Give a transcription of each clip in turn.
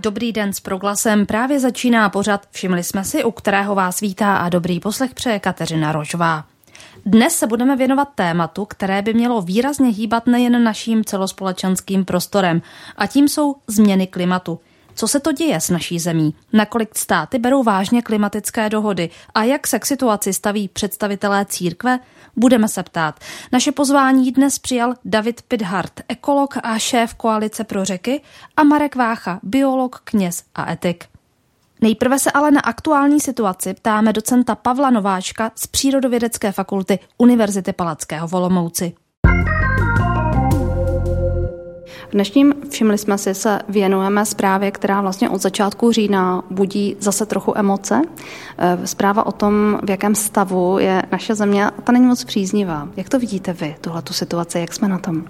Dobrý den s Proglasem. Právě začíná pořad Všimli jsme si, u kterého vás vítá a dobrý poslech přeje Kateřina Rožová. Dnes se budeme věnovat tématu, které by mělo výrazně hýbat nejen naším celospolečenským prostorem, a tím jsou změny klimatu. Co se to děje s naší zemí? Nakolik státy berou vážně klimatické dohody a jak se k situaci staví představitelé církve? Budeme se ptát. Naše pozvání dnes přijal David Pithart, ekolog a šéf Koalice pro řeky, a Marek Vácha, biolog, kněz a etik. Nejprve se ale na aktuální situaci ptáme docenta Pavla Nováčka z Přírodovědecké fakulty Univerzity Palackého v Olomouci. V dnešním Všimli jsme si se věnujeme zprávě, která vlastně od začátku října budí zase trochu emoce. Zpráva o tom, v jakém stavu je naše země, ta není moc příznivá. Jak to vidíte vy, tuhletu situaci, jak jsme na tom?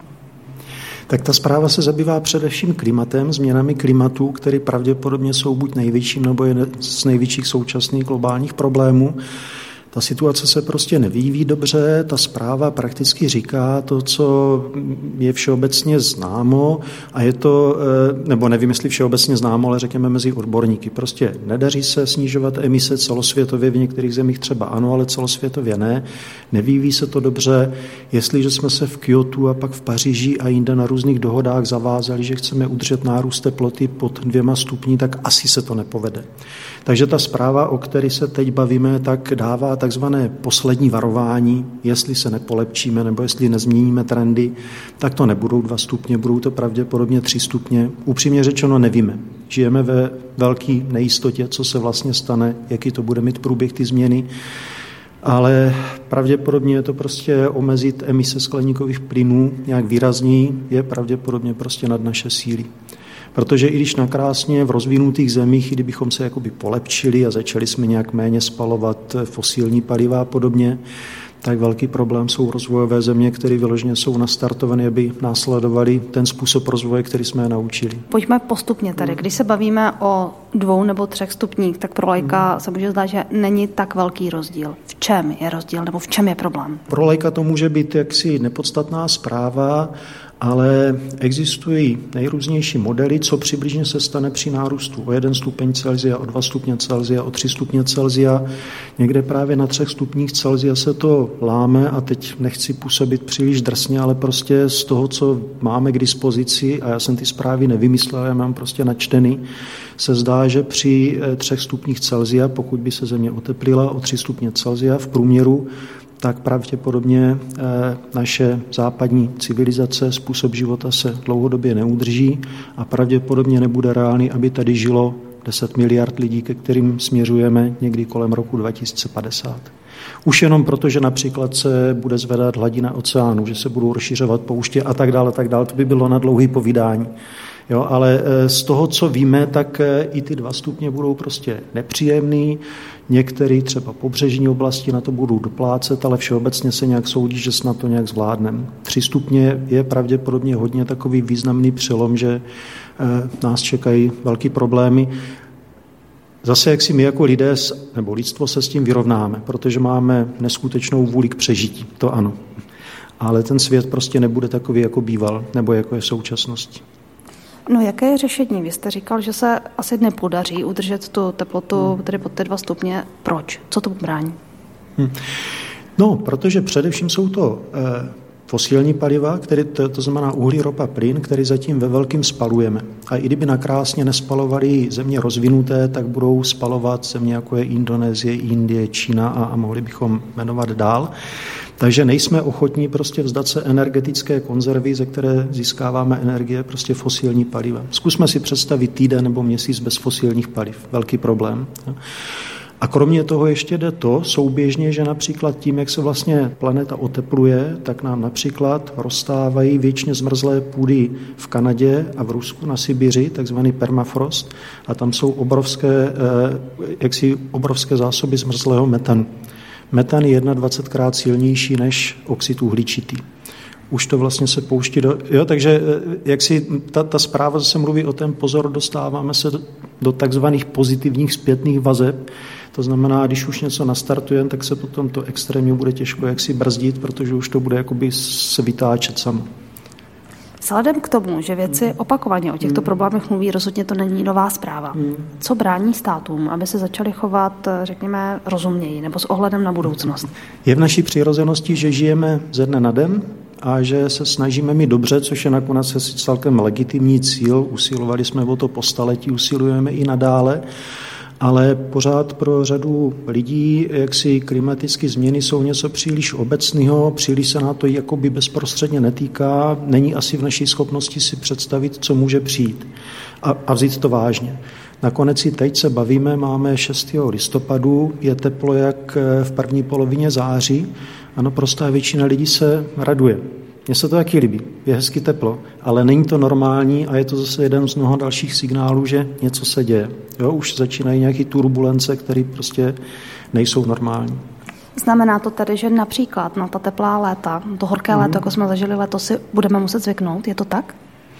Tak ta zpráva se zabývá především klimatem, změnami klimatu, které pravděpodobně jsou buď největším nebo jeden z největších současných globálních problémů. Ta situace se prostě nevyvíjí dobře, ta zpráva prakticky říká to, co je všeobecně známo, a je to, nebo nevím, jestli všeobecně známo, ale řekněme mezi odborníky. Prostě nedaří se snižovat emise celosvětově, v některých zemích třeba ano, ale celosvětově ne. Nevyvíjí se to dobře. Jestliže jsme se v Kyotu a pak v Paříži a jinde na různých dohodách zavázali, že chceme udržet nárůst teploty pod 2 stupni, tak asi se to nepovede. Takže ta zpráva, o které se teď bavíme, tak dává takzvané poslední varování, jestli se nepolepčíme nebo jestli nezměníme trendy, tak to nebudou 2 stupně, budou to pravděpodobně 3 stupně. Upřímně řečeno nevíme. Žijeme ve velké nejistotě, co se vlastně stane, jaký to bude mít průběh ty změny, ale pravděpodobně je to prostě omezit emise skleníkových plynů nějak výrazněji, je pravděpodobně prostě nad naše síly. Protože i když nakrásně v rozvinutých zemích, kdybychom se jakoby polepčili a začali jsme nějak méně spalovat fosilní paliva a podobně, tak velký problém jsou rozvojové země, které vyloženě jsou nastartované, aby následovali ten způsob rozvoje, který jsme je naučili. Pojďme postupně tady. Když se bavíme o 2 nebo 3 stupních, tak pro laika se může zdát, že není tak velký rozdíl. V čem je rozdíl nebo v čem je problém? Pro laika to může být jaksi nepodstatná zpráva, ale existují nejrůznější modely, co přibližně se stane při nárůstu o 1 stupeň Celsia, o 2 stupně Celsia, o 3 stupně Celsia. Někde právě na 3 stupních Celsia se to láme, a teď nechci působit příliš drsně, ale prostě z toho, co máme k dispozici, a já jsem ty zprávy nevymyslel, já mám prostě načtený, se zdá, že při 3 stupních Celsia, pokud by se země oteplila o 3 stupně Celsia v průměru, tak pravděpodobně naše západní civilizace, způsob života se dlouhodobě neudrží a pravděpodobně nebude reálný, aby tady žilo 10 miliard lidí, ke kterým směřujeme někdy kolem roku 2050. Už jenom proto, že například se bude zvedat hladina oceánu, že se budou rozšiřovat pouště a tak dále, to by bylo na dlouhé povídání. Jo, ale z toho, co víme, tak i ty 2 stupně budou prostě nepříjemný. Některé třeba pobřežní oblasti na to budou doplácet, ale všeobecně se nějak soudí, že snad to nějak zvládneme. 3 stupně je pravděpodobně hodně takový významný přelom, že nás čekají velký problémy. Zase, jak si my jako lidé nebo lidstvo se s tím vyrovnáme, protože máme neskutečnou vůli k přežití, to ano. Ale ten svět prostě nebude takový, jako býval, nebo jako je v současnosti. No, jaké je řešení? Vy jste říkal, že se asi nepodaří udržet tu teplotu tedy pod ty 2 stupně. Proč? Co to brání? No, protože především jsou to fosilní paliva, to znamená uhlí, ropa, plyn, který zatím ve velkým spalujeme. A i kdyby nakrásně nespalovali země rozvinuté, tak budou spalovat země, jako je Indonésie, Indie, Čína a mohli bychom jmenovat dál. Takže nejsme ochotní prostě vzdat se energetické konzervy, ze které získáváme energie, prostě fosilní paliva. Zkusme si představit týden nebo měsíc bez fosilních paliv. Velký problém. A kromě toho ještě jde to souběžně, že například tím, jak se vlastně planeta otepluje, tak nám například rozstávají věčně zmrzlé půdy v Kanadě a v Rusku na Sibiři, takzvaný permafrost, a tam jsou obrovské zásoby zmrzlého metanu. Metan je 21krát silnější než oxid uhličitý. Už to vlastně se pouští takže jak si ta zpráva zase mluví o tom, pozor, dostáváme se do takzvaných pozitivních zpětných vazeb. To znamená, když už něco nastartujeme, tak se potom to extrémně bude těžko jaksi brzdit, protože už to bude jakoby se vytáčet samo. Vzhledem k tomu, že vědci opakovaně o těchto problémech mluví, rozhodně to není nová zpráva. Co brání státům, aby se začali chovat, řekněme, rozumněji nebo s ohledem na budoucnost? Je v naší přirozenosti, že žijeme ze dne na den a že se snažíme mít dobře, což je nakonec celkem legitimní cíl. Usilovali jsme o to po staletí, usilujeme i nadále. Ale pořád pro řadu lidí, jaksi klimatické změny jsou něco příliš obecného, příliš se na to jakoby bezprostředně netýká, není asi v naší schopnosti si představit, co může přijít a vzít to vážně. Nakonec i teď se bavíme, máme 6. listopadu, je teplo jak v první polovině září, ano, prostá většina lidí se raduje. Mně se to taky líbí, je hezky teplo, ale není to normální a je to zase jeden z mnoha dalších signálů, že něco se děje. Jo, už začínají nějaké turbulence, které prostě nejsou normální. Znamená to tedy, že například na ta teplá léta, to horké léto, jako jsme zažili letos, si budeme muset zvyknout, je to tak?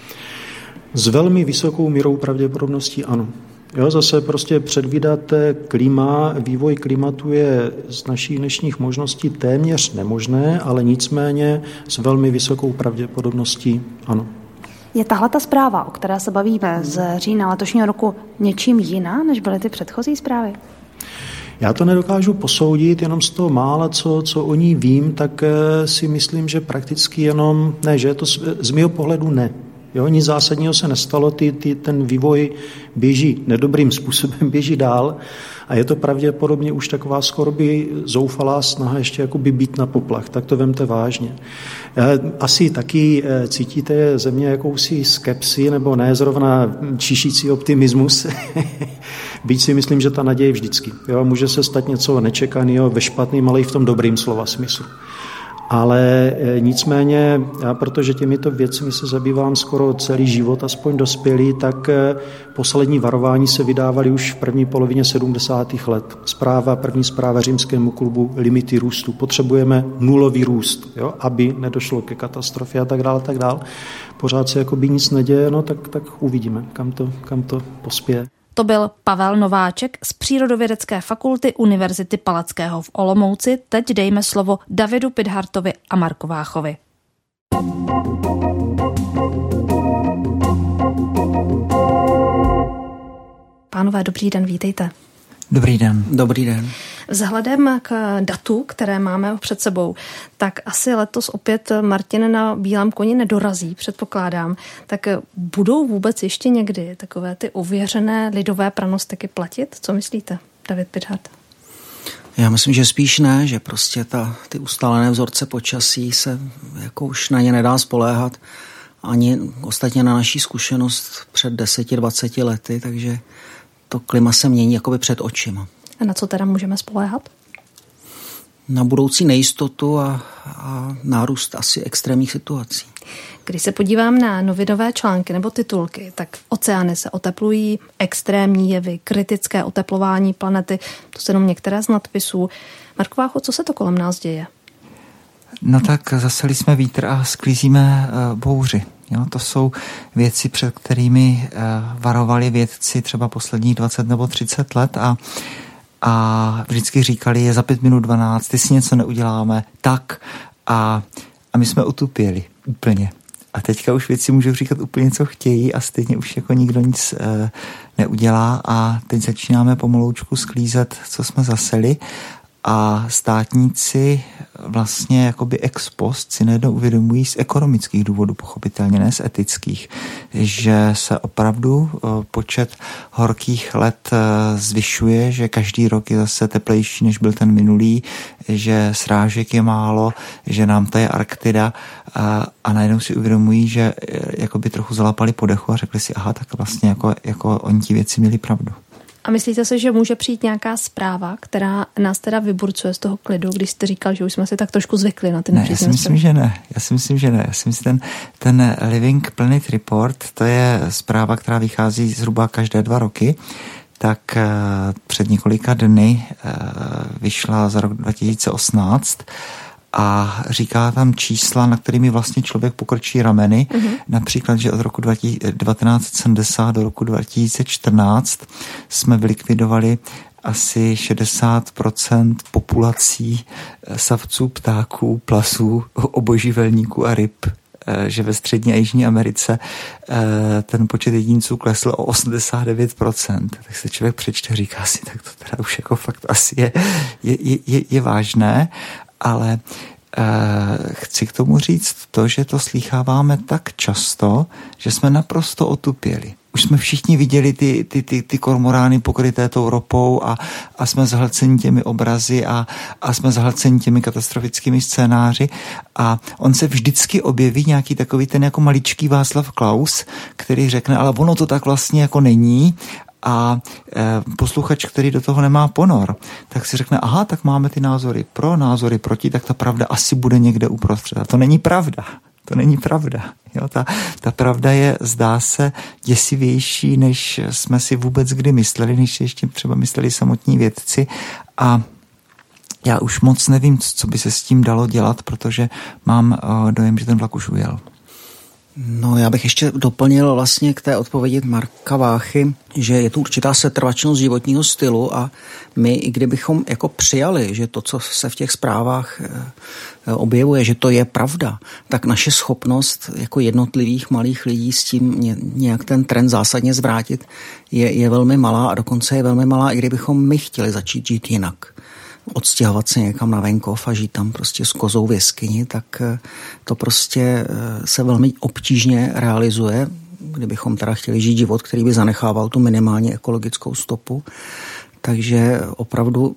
S velmi vysokou mírou pravděpodobností ano. Jo, zase prostě předvídat klima, vývoj klimatu je z našich dnešních možností téměř nemožné, ale nicméně s velmi vysokou pravděpodobností ano. Je tahle ta zpráva, o které se bavíme z října letošního roku, něčím jiná, než byly ty předchozí zprávy? Já to nedokážu posoudit, jenom z toho mála, co o ní vím, tak si myslím, že prakticky jenom, ne, že je to z mého pohledu ne. Jo, nic zásadního se nestalo, ten vývoj běží nedobrým způsobem, běží dál a je to pravděpodobně už taková skoro by zoufalá snaha ještě jakoby být na poplach, tak to vemte vážně. Asi taky cítíte ze mě jakousi skepsi, nebo ne zrovna čišící optimismus, byť si myslím, že ta naděje je vždycky. Jo, může se stát něco nečekaného ve špatném, ale i v tom dobrým slova smyslu. Ale nicméně, já protože těmito věcmi se zabývám skoro celý život, aspoň dospělý, tak poslední varování se vydávaly už v první polovině 70. let. První zpráva Římskému klubu Limity růstu. Potřebujeme nulový růst, jo, aby nedošlo ke katastrofě a tak dále, tak dále. Pořád se jakoby nic neděje, no tak uvidíme, kam to pospěje. To byl Pavel Nováček z Přírodovědecké fakulty Univerzity Palackého v Olomouci. Teď dejme slovo Davidu Pidhartovi a Marku Váchovi. Pánové, dobrý den, vítejte. Dobrý den. Dobrý den. Vzhledem k datu, které máme před sebou, tak asi letos opět Martin na bílém koni nedorazí, předpokládám. Tak budou vůbec ještě někdy takové ty ověřené lidové pranostiky platit? Co myslíte, David Pidhart? Já myslím, že spíš ne, že prostě ty ustálené vzorce počasí se jako už na ně nedá spoléhat. Ani ostatně na naší zkušenost před 10-20 lety, takže to klima se mění jakoby před očima. A na co teda můžeme spoléhat? Na budoucí nejistotu a nárůst asi extrémních situací. Když se podívám na novinové články nebo titulky, tak oceány se oteplují, extrémní jevy, kritické oteplování planety, to jsou jenom některé z nadpisů. Marku Vácho, co se to kolem nás děje? No tak zaseli jsme vítr a sklízíme bouři. Jo, to jsou věci, před kterými varovali vědci třeba posledních 20 nebo 30 let a vždycky říkali, je za 5 minut 12, ty si něco neuděláme, tak a my jsme utupěli úplně. A teďka už vědci můžou říkat úplně, co chtějí a stejně už jako nikdo nic neudělá a teď začínáme pomaloučku sklízet, co jsme zaseli. A státníci vlastně jakoby ex post si najednou uvědomují z ekonomických důvodů, pochopitelně ne z etických, že se opravdu počet horkých let zvyšuje, že každý rok je zase teplejší, než byl ten minulý, že srážek je málo, že nám to je Arktida a najednou si uvědomují, že jakoby trochu zalapali po dechu a řekli si, aha, tak vlastně jako oni ti věci měli pravdu. A myslíte si, že může přijít nějaká zpráva, která nás teda vyburcuje z toho klidu, když jste říkal, že už jsme si tak trošku zvykli na ty nepříznivé? Ne, já si myslím, že ne. Ten Living Planet Report, to je zpráva, která vychází zhruba každé 2 roky, tak před několika dny vyšla za rok 2018 a říká tam čísla, na kterými vlastně člověk pokrčí rameny. Například, že od roku 1970 do roku 2014 jsme vylikvidovali asi 60% populací savců, ptáků, plasů, obojživelníků a ryb že ve Střední a Jižní Americe ten počet jedinců klesl o 89%. Tak se člověk přečte, říká si, tak to teda už jako fakt asi je vážné, ale chci k tomu říct to, že to slýcháváme tak často, že jsme naprosto otupěli. Už jsme všichni viděli ty kormorány pokryté tou ropou a jsme zahlceni těmi obrazy a jsme zahlceni těmi katastrofickými scénáři a on se vždycky objeví nějaký takový ten jako maličký Václav Klaus, který řekne, ale ono to tak vlastně jako není. A posluchač, který do toho nemá ponor, tak si řekne, aha, tak máme ty názory pro, názory proti, tak ta pravda asi bude někde uprostřed. A to není pravda. To není pravda. Jo, ta pravda je, zdá se, děsivější, než jsme si vůbec kdy mysleli, než si ještě třeba mysleli samotní vědci. A já už moc nevím, co by se s tím dalo dělat, protože mám dojem, že ten vlak už ujel. No, já bych ještě doplnil vlastně k té odpovědi Marka Váchy, že je tu určitá setrvačnost životního stylu a my, i kdybychom jako přijali, že to, co se v těch zprávách objevuje, že to je pravda, tak naše schopnost jako jednotlivých malých lidí s tím nějak ten trend zásadně zvrátit je velmi malá a dokonce je velmi malá, i kdybychom my chtěli začít žít jinak. Odstěhovat se někam na venkov a žít tam prostě s kozou v jeskyni, tak to prostě se velmi obtížně realizuje, kdybychom teda chtěli žít život, který by zanechával tu minimálně ekologickou stopu. Takže opravdu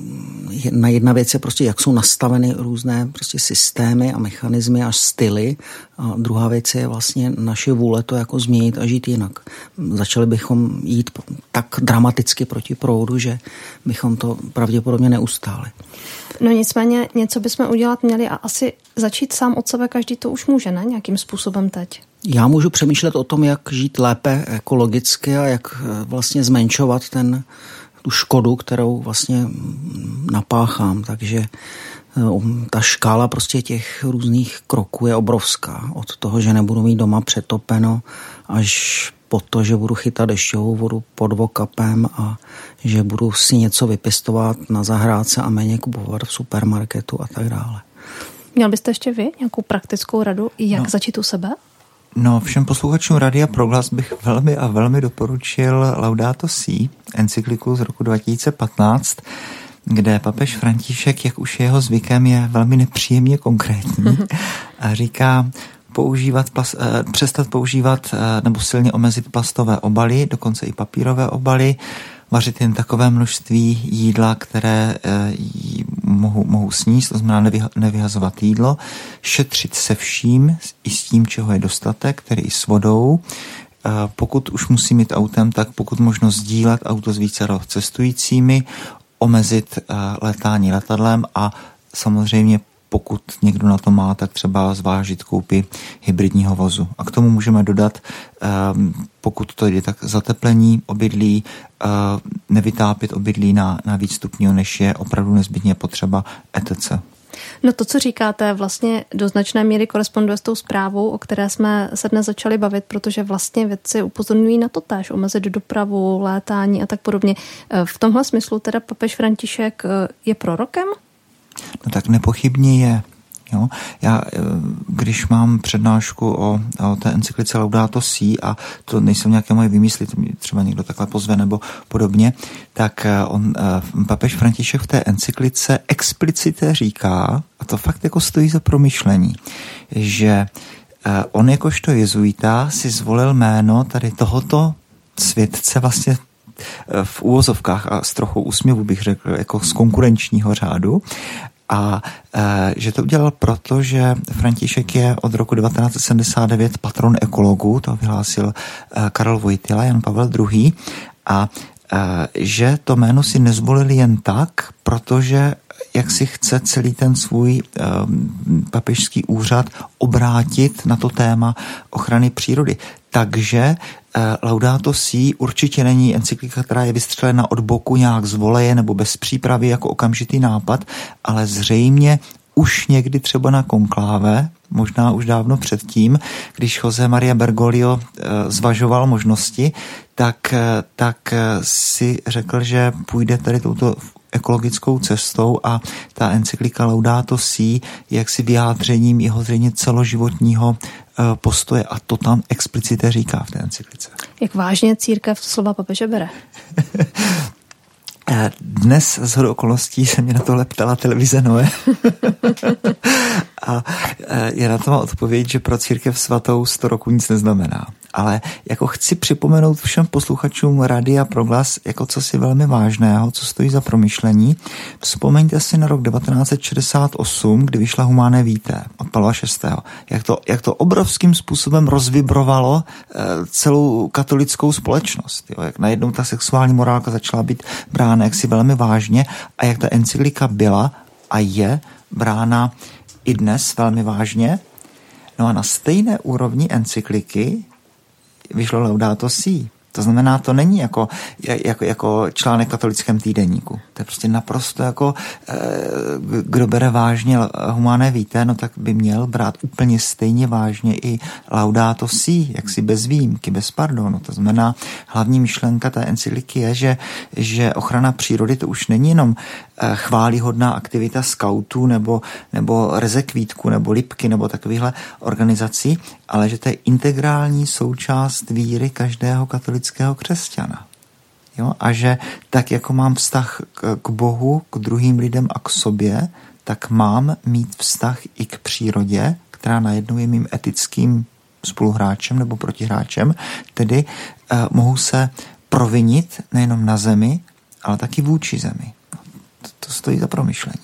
jedna věc je prostě, jak jsou nastaveny různé prostě systémy a mechanismy a styly. A druhá věc je vlastně naše vůle to jako změnit a žít jinak. Začali bychom jít tak dramaticky proti proudu, že bychom to pravděpodobně neustáli. No nicméně něco bychom udělat měli a asi začít sám od sebe, každý to už může, ne? Nějakým způsobem teď. Já můžu přemýšlet o tom, jak žít lépe ekologicky a jak vlastně zmenšovat tu škodu, kterou vlastně napáchám. Takže ta škála prostě těch různých kroků je obrovská. Od toho, že nebudu mít doma přetopeno, až po to, že budu chytat dešťovou vodu pod vokapem a že budu si něco vypěstovat na zahrádce a méně kupovat v supermarketu a tak dále. Měl byste ještě vy nějakou praktickou radu, jak začít u sebe? No, všem posluchačům Radia Proglas bych velmi a velmi doporučil Laudato Si, encykliku z roku 2015, kde papež František, jak už jeho zvykem, je velmi nepříjemně konkrétní a říká přestat používat nebo silně omezit plastové obaly, dokonce i papírové obaly, vařit jen takové množství jídla, které mohou sníst, to znamená nevyhazovat jídlo, šetřit se vším, i s tím, čeho je dostatek, tedy i s vodou. Pokud už musí mít autem, tak pokud možno sdílet auto s vícero cestujícími, omezit létání letadlem a samozřejmě pokud někdo na to má, tak třeba zvážit koupi hybridního vozu. A k tomu můžeme dodat, pokud to jde, tak zateplení obydlí, nevytápět obydlí na víc stupňů, než je opravdu nezbytně potřeba, etc. No to, co říkáte, vlastně do značné míry koresponduje s tou zprávou, o které jsme se dnes začali bavit, protože vlastně vědci upozorňují na to též, omezit dopravu, létání a tak podobně. V tomhle smyslu teda papež František je prorokem? No tak nepochybně je. Jo? Já, když mám přednášku o té encyklice Laudato Si, a to nejsou nějaké moje vymysly, to mě třeba někdo takhle pozve nebo podobně, tak papež František v té encyklice explicitně říká, a to fakt jako stojí za promyšlení, že on jakožto jezuita si zvolil jméno tady tohoto světce vlastně v úvozovkách a s trochou úsměvu bych řekl, jako z konkurenčního řádu. A že to udělal proto, že František je od roku 1979 patron ekologů, to vyhlásil Karel Wojtyla, Jan Pavel II. A že to jméno si nezvolili jen tak, protože jak si chce celý ten svůj papežský úřad obrátit na to téma ochrany přírody. Takže Laudato Si určitě není encyklika, která je vystřelena od boku nějak z voleje nebo bez přípravy jako okamžitý nápad, ale zřejmě už někdy třeba na konkláve, možná už dávno předtím, když José Maria Bergoglio zvažoval možnosti, tak si řekl, že půjde tady touto ekologickou cestou a ta encyklika Laudato Si je jaksi vyjádřením jeho zřejmě celoživotního postoje a to tam explicitně říká v té encyklice. Jak vážně církev slova papeže bere? Dnes shodou okolností se mě na tohle ptala televize Noé a je na to má odpověď, že pro církev svatou 100 roku nic neznamená. Ale jako chci připomenout všem posluchačům Rádia Proglas jako cosi velmi vážného, co stojí za promyšlení. Vzpomeňte si na rok 1968, kdy vyšla Humanae Vitae od Pavla VI. Jak to obrovským způsobem rozvibrovalo celou katolickou společnost. Jo? Jak najednou ta sexuální morálka začala být brána jaksi velmi vážně a jak ta encyklika byla a je brána i dnes velmi vážně. No a na stejné úrovni encykliky vyšlo Laudato Si. To znamená, to není jako článek v katolickém týdeníku. To je prostě naprosto jako, kdo bere vážně Humanae Vitae, no tak by měl brát úplně stejně vážně i Laudato Si, jaksi bez výjimky, bez pardonu. To znamená, hlavní myšlenka té encykliky je, že ochrana přírody to už není jenom chválihodná aktivita skautů nebo rezekvítku nebo lipky nebo takovýchhle organizací, ale že to je integrální součást víry každého katolického křesťana. Jo? A že tak, jako mám vztah k Bohu, k druhým lidem a k sobě, tak mám mít vztah i k přírodě, která najednou je mým etickým spoluhráčem nebo protihráčem, tedy mohu se provinit nejenom na zemi, ale taky vůči zemi. To stojí za promyšlení.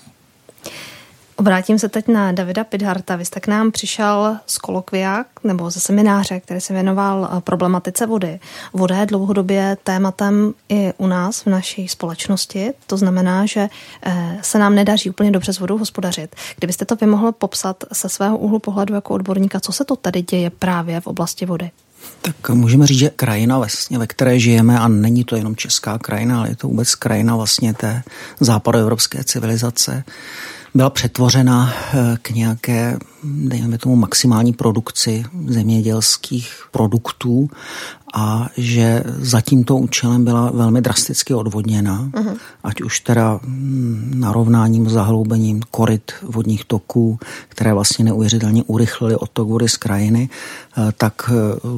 Obrátím se teď na Davida Pidharta. Vy jste k nám přišel z kolokvia nebo ze semináře, který se věnoval problematice vody. Voda je dlouhodobě tématem i u nás v naší společnosti. To znamená, že se nám nedaří úplně dobře s vodou hospodařit. Kdybyste to vy mohl popsat se svého úhlu pohledu jako odborníka, co se to tady děje právě v oblasti vody? Tak můžeme říct, že krajina vlastně, ve které žijeme, a není to jenom česká krajina, ale je to vůbec krajina vlastně té západoevropské civilizace, byla přetvořena k nějaké, dejme tomu, maximální produkci zemědělských produktů a že za tímto účelem byla velmi drasticky odvodněna, ať už teda narovnáním, zahloubením koryt vodních toků, které vlastně neuvěřitelně urychlily odtok vody z krajiny, tak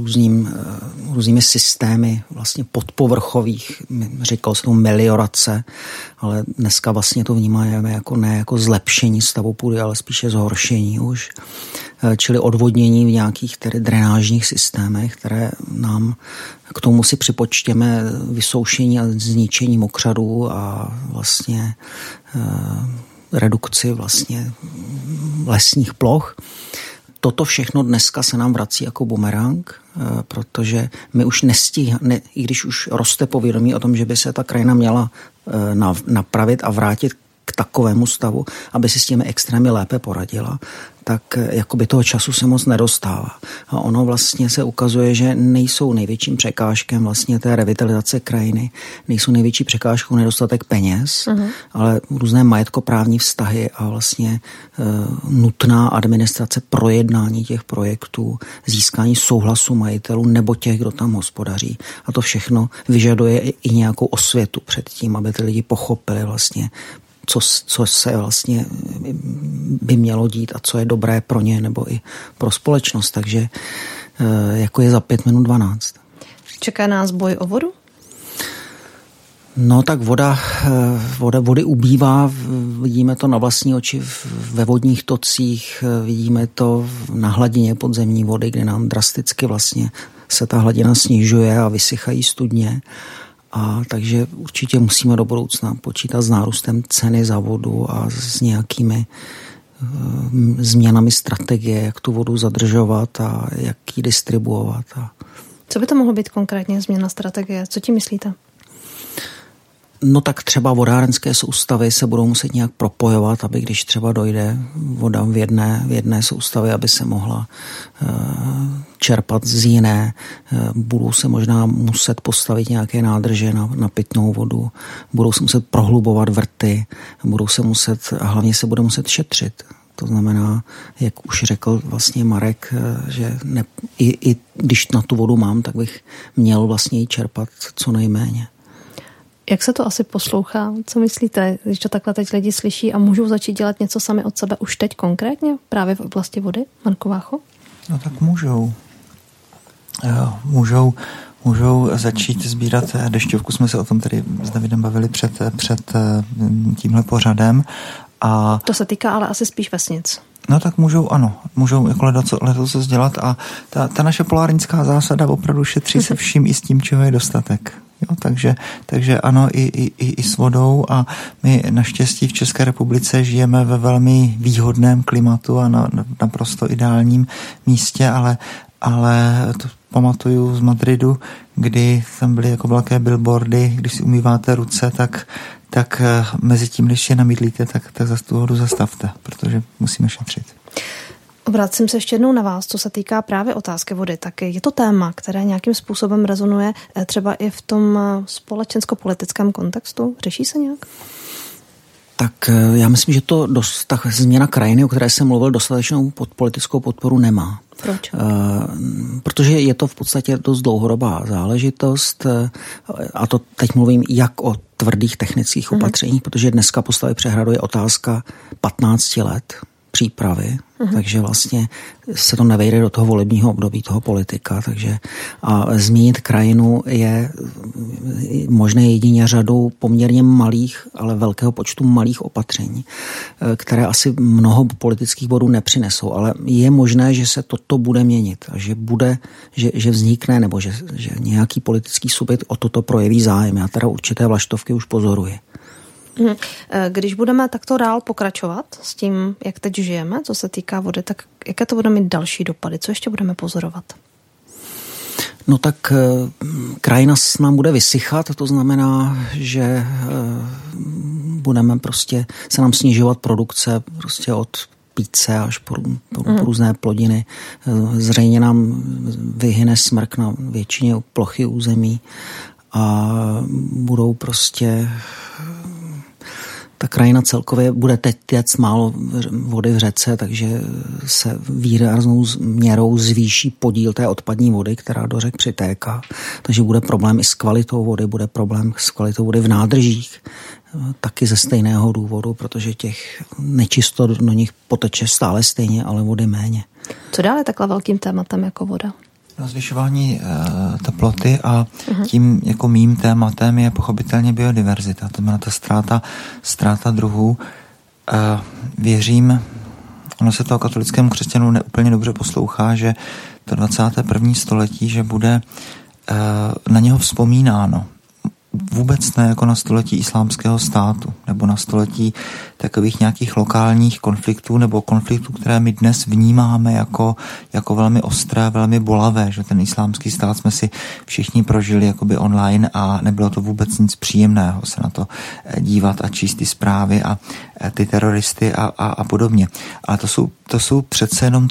různými systémy vlastně podpovrchových, říkalo se tomu meliorace, ale dneska vlastně to vnímáme jako ne jako zlepšení stavu půdy, ale spíše zhoršení už. Čili odvodnění v nějakých tedy drenážních systémech, které nám k tomu si připočtěme vysoušení a zničení mokřadů a vlastně redukci vlastně lesních ploch. Toto všechno dneska se nám vrací jako bumerang, protože my už nestíháme, i když už roste povědomí o tom, že by se ta krajina měla napravit a vrátit k takovému stavu, aby si s těmi extrémy lépe poradila, tak jakoby toho času se moc nedostává. A ono vlastně se ukazuje, že nejsou největším překážkem vlastně té revitalizace krajiny, nejsou největší překážkou nedostatek peněz, ale různé majetkoprávní vztahy a vlastně nutná administrace projednání těch projektů, získání souhlasu majitelů nebo těch, kdo tam hospodaří. A to vyžaduje i nějakou osvětu před tím, aby ty lidi pochopili vlastně, co se vlastně by mělo dít a co je dobré pro ně nebo i pro společnost. Takže jako je za 5 minut 12. Čeká nás boj o vodu? No tak vody ubývá, vidíme to na vlastní oči ve vodních tocích, vidíme to na hladině podzemní vody, kde nám drasticky vlastně se ta hladina snižuje a vysychají studně. A takže určitě musíme do budoucna počítat s nárůstem ceny za vodu a s nějakými změnami strategie, jak tu vodu zadržovat a jak ji distribuovat. Co by to mohlo být konkrétně změna strategie? Co tím myslíte? No tak třeba vodárenské soustavy se budou muset nějak propojovat, aby když třeba dojde voda v jedné soustavě, aby se mohla čerpat z jiné. Budou se možná muset postavit nějaké nádrže na pitnou vodu, budou se muset prohlubovat vrty, a hlavně se bude muset šetřit. To znamená, jak už řekl vlastně Marek, že i když na tu vodu mám, tak bych měl vlastně ji čerpat co nejméně. Jak se to asi poslouchá? Co myslíte, když to takhle teď lidi slyší a můžou začít dělat něco sami od sebe už teď konkrétně právě v oblasti vody? Marko Vácho? No tak můžou. Můžou začít sbírat dešťovku. Jsme se o tom tady s Davidem bavili před tímhle pořadem. A to se týká ale asi spíš vesnic. No tak můžou jako letos dělat a ta naše polárnická zásada opravdu šetří se vším i s tím, čeho je dostatek. Jo, takže ano, i s vodou a my naštěstí v České republice žijeme ve velmi výhodném klimatu a na naprosto ideálním místě, ale to pamatuju z Madridu, kdy tam byly jako velké billboardy, když si umýváte ruce, tak mezi tím, když je namydlíte, tak za tu vodu zastavte, protože musíme šetřit. Obracím se ještě jednou na vás, co se týká právě otázky vody, tak je to téma, které nějakým způsobem rezonuje třeba i v tom společensko-politickém kontextu? Řeší se nějak? Tak já myslím, že to ta změna krajiny, o které jsem mluvil, dostatečnou politickou podporu nemá. Proč? Protože je to v podstatě dost dlouhodobá záležitost a to teď mluvím jak o tvrdých technických opatřeních, protože dneska postavit přehradu je otázka 15 let přípravy, takže vlastně se to nevejde do toho volebního období toho politika, takže a změnit krajinu je možné jedině řadou poměrně malých, ale velkého počtu malých opatření, které asi mnoho politických bodů nepřinesou, ale je možné, že se toto bude měnit a že vznikne, nebo že nějaký politický subjekt o toto projeví zájem. Já teda určité vlaštovky už pozoruji. Když budeme takto dál pokračovat s tím, jak teď žijeme, co se týká vody, tak jaké to bude mít další dopady? Co ještě budeme pozorovat? No tak krajina nám bude vysychat, to znamená, že budeme se nám snižovat produkce od píce až po různé plodiny. Zřejmě nám vyhyne smrk na většině plochy území a budou ta krajina celkově bude teď málo vody v řece, takže se výraznou měrou zvýší podíl té odpadní vody, která do řek přitéká. Takže bude problém i s kvalitou vody, bude problém s kvalitou vody v nádržích, taky ze stejného důvodu, protože těch nečistot do nich poteče stále stejně, ale vody méně. Co dále takhle velkým tématem jako voda? Zvyšování teploty a tím jako mým tématem je pochopitelně biodiverzita, to znamená ta ztráta druhů. Věřím, ono se to katolickému křesťanu neúplně dobře poslouchá, že to 21. století, že bude na něho vzpomínáno. Vůbec ne jako na století islámského státu nebo na století takových nějakých lokálních konfliktů nebo konfliktů, které my dnes vnímáme jako velmi ostré, velmi bolavé, že ten islámský stát jsme si všichni prožili jakoby online a nebylo to vůbec nic příjemného se na to dívat a číst ty zprávy a ty teroristy a podobně. Ale to jsou přece jenom